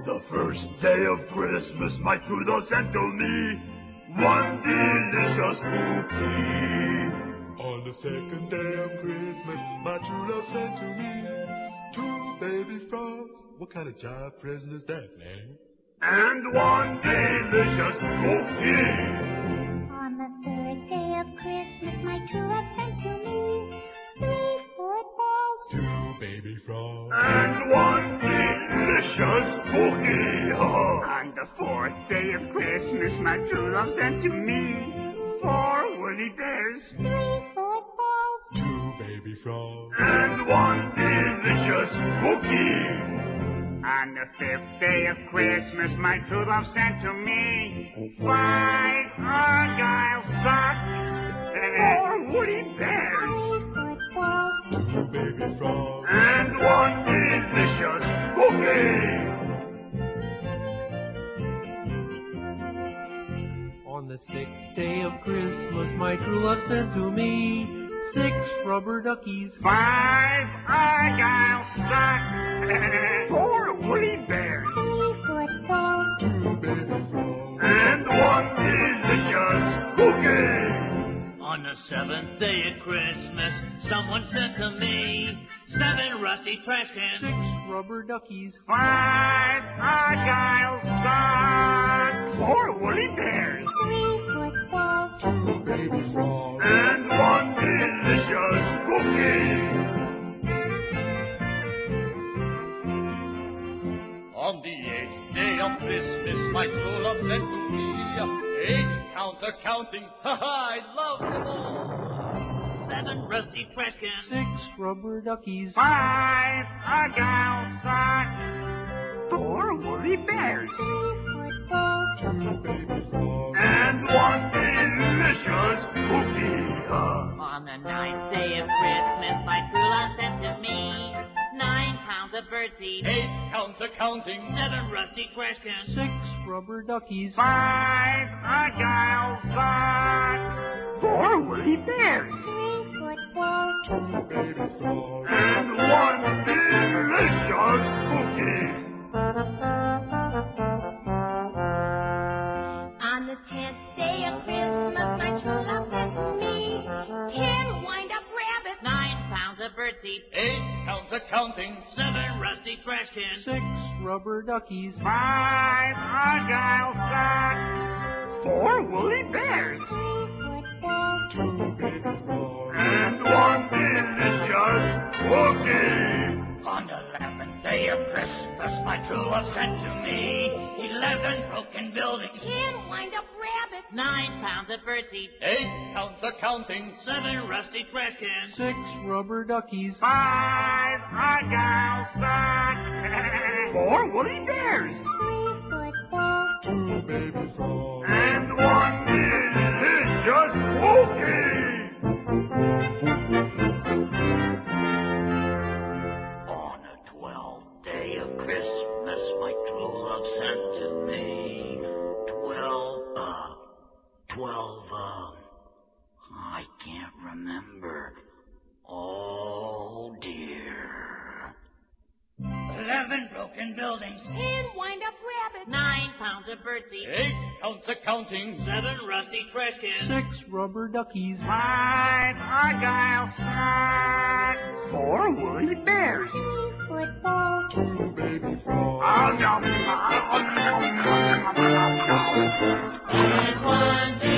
On the first day of Christmas, my true love sent to me one delicious cookie. On the second day of Christmas, my true love sent to me 2 baby frogs. What kind of jive present is that, man? And one delicious cookie. On the third day of Christmas, my true love sent to me 3 footballs. 2 baby frogs. And one delicious cookie. On the fourth day of Christmas, my true love sent to me 4 woolly bears. 3 footballs. 2 baby frogs. And one delicious cookie. On the fifth day of Christmas, my true love sent to me 5 Argyle socks. 4 woolly bears. 3 footballs. 2 baby frogs. And one delicious cookie. On the 6th day of Christmas, my true love sent to me 6 rubber duckies. 5 Argyle socks. 4 woolly bears. 3 footballs. 2 baby frogs. And one delicious cookie. On the 7th day of Christmas, someone sent to me 7 rusty trash cans. 6 rubber duckies. 5 Argyle socks. 4 woolly bears. 3 footballs. 2 baby frogs. And one delicious cookie. On the 8th day of Christmas, my true love sent to me 8 counts of counting. Ha ha, I love them all. 7 rusty trash cans. 6 rubber duckies. 5 Argyle socks. 4 woolly bears. 3 footballs. 2 baby frogs. And one delicious cookie. On the 9th day of Christmas, my true love sent to me 9 pounds of birdseed. 8 counts of counting. 7 rusty trash cans. 6 rubber duckies. 5 Argyle socks. 4 woolly bears. 3 footballs. 2 baby frogs. And one delicious cookie. On the 10th day of Christmas, my true love sent to me 10 wind-up rabbits. 9 pounds of birdseed. 8 counts of counting. 7 rusty trash cans. 6 rubber duckies. 5 Argyle socks. 4 woolly bears. 3 footballs. 2 baby frogs. And one delicious cookie. On the 11th day of Christmas, my true love sent to me 11 broken buildings. 10 wind-up rabbits. 9 pounds of birdseed. 8 counts of counting. 7 rusty trash cans. 6 rubber duckies. 5 Argyle socks. 4 woolly bears. 3 footballs. 2 baby frogs. And one delicious cookie. On the 12th day of Christmas, my true love sent to me 12, I can't remember. Oh dear. 11 broken buildings. 10 wind-up rabbits. 9 pounds of birdseed. 8 counts of counting. 7 rusty trash cans. 6 rubber duckies. 5 Argyle socks. 4 woolly bears. 3 footballs. 2 baby frogs. And one day